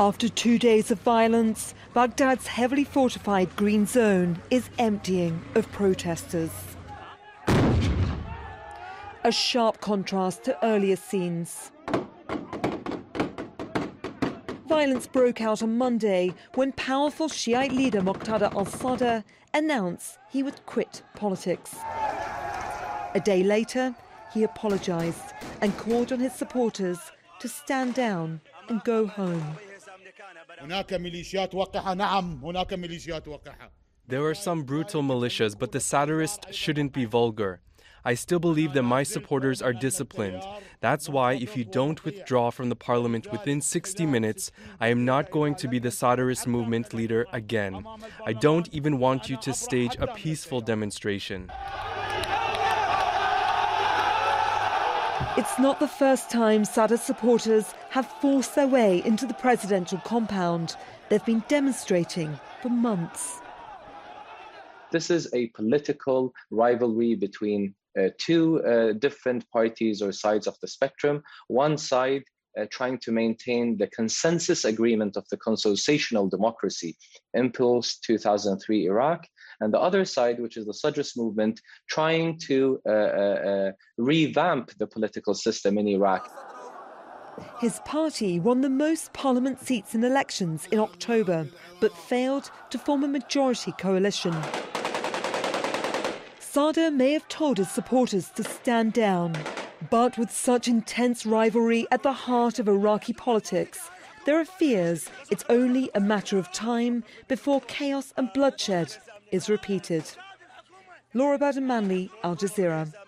After 2 days of violence, Baghdad's heavily fortified Green Zone is emptying of protesters. A sharp contrast to earlier scenes. Violence broke out on Monday when powerful Shiite leader Muqtada al-Sadr announced he would quit politics. A day later, he apologised and called on his supporters to stand down and go home. There are some brutal militias, but the satirist shouldn't be vulgar. I still believe that my supporters are disciplined. That's why if you don't withdraw from the parliament within 60 minutes, I am not going to be the satirist movement leader again. I don't even want you to stage a peaceful demonstration. It's not the first time Sadr supporters have forced their way into the presidential compound. They've been demonstrating for months. This is a political rivalry between two different parties or sides of the spectrum. One side trying to maintain the consensus agreement of the constitutional democracy in post-2003 Iraq, and the other side, which is the Sadrist movement, trying to revamp the political system in Iraq. His party won the most parliament seats in elections in October, but failed to form a majority coalition. Sadr may have told his supporters to stand down, but with such intense rivalry at the heart of Iraqi politics, there are fears it's only a matter of time before chaos and bloodshed is repeated. Laura Bowden-Manley, Al Jazeera.